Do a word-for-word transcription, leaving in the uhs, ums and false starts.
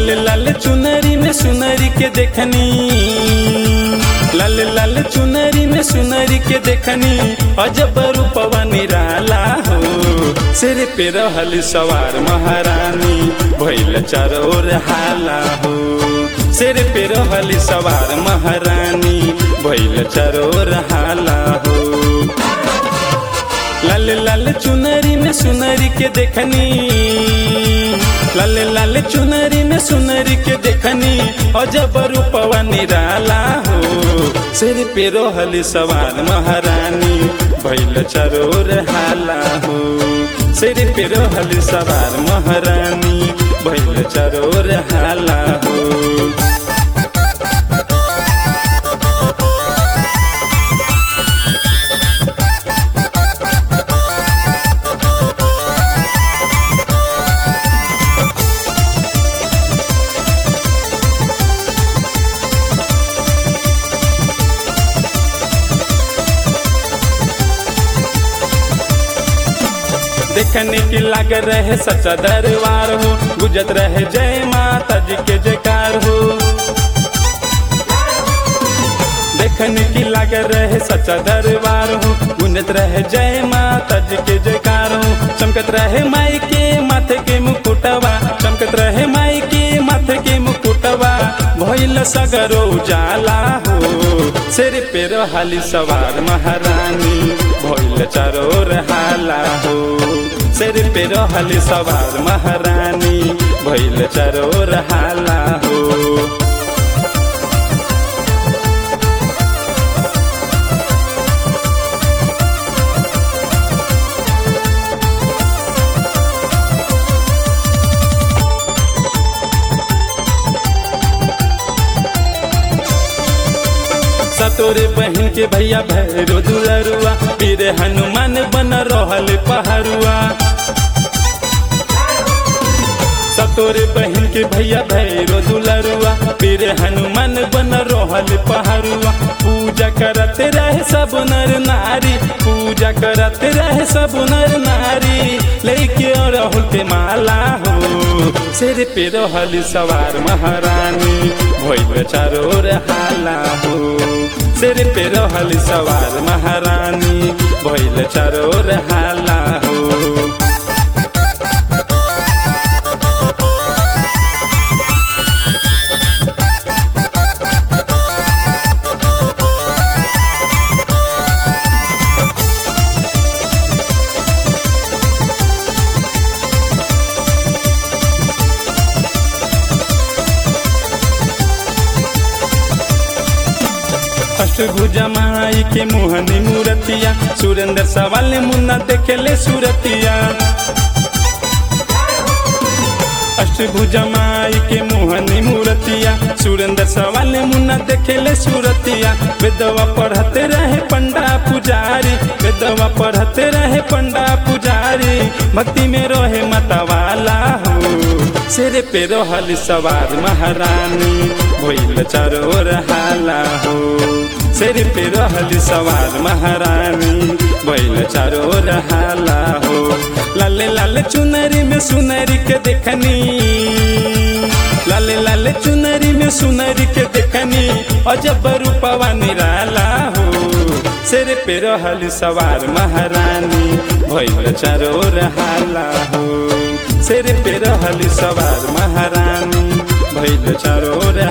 लाल लाल चुनरी में सुनरी के देखनी, लाल लाल चुनरी में सुनरी के देखनी, अजब रूपवा निराला हो। सिर पे रहल सवार महारानी, भइल चारों ओर हाला हो। सिर पे रहल सवार महारानी, भइल चारों ओर हाला हो। लाल लाल चुनरी में सुनरी के देखनी, लाल लाल चुनरी में सुनरी के देखनी, अजब रूपवा निराला हो। सिर पे रहल सवार महारानी, भइल चारों ओर हाला हो। सिर पे रहल सवार महारानी, भइल चारों ओर हाला हो। देखने की लाग रहे सच्चा दरबार हो, गुजत रहे जय माता जी के जयकार हो। देखने की लाग रहे सच्चा दरबार हो, गुंजत रहे जय माता जी के जयकार हो। चमकत रहे माई के माथे के मुकुटवा, चमकत रहे माई के माथे के मुकुटवा, भइल सगरो उजाला हो। सिर पे रहल सवार महारानी, भइल चारों ओर हाला हो। सिर पे रहल सवार महारानी, भइल चारों ओर हाला हो। सतोरे बहन के भैया भैरो दुलरुआ, पीर हनुमान बन रहल पहरुआ। सतोरे बहन के भैया भैरो दुलरुआ, पीर हनुमान बन रहल पहरुआ। पूजा करते रहे सब नर नारी, पूजा करते रहे सब नर नारी, लेके अड़हुल के माला हो। सिर पे रहल सवार महारानी, भइल चारों ओर हाला हो। सिर पे रहल सवार महारानी, भइल चारों ओर हाला हो। अष्टभुजा माई के मोहनी मूरतिया, सुरेंद्र सवाल मुन्ना देखेले सूरतिया। अष्टभुजा माई के मोहनी मूरतिया, सुरेंद्र सवाल मुन्ना देखेले सूरतिया। वेदवा पढ़ते रहे पंडा पुजारी, वेदवा पढ़ते रहे पंडा पुजारी, भक्ति में रहे मतवाला हो। सिर पे रहल सवार महारानी, भइल चारों ओर हाला हो। सिर पे रहल सवार महारानी, भइल चारों ओर हाला हो। लाल लाल चुनरी में सुनरी के देखनी, लाल लाल चुनरी में सुनरी के देखनी, अजब रूपवा निराला हो। सिर पे रहल सवार महारानी, भइल चारों ओर हाला हो। सिर पे रहल सवार महारानी, भइल चारों ओर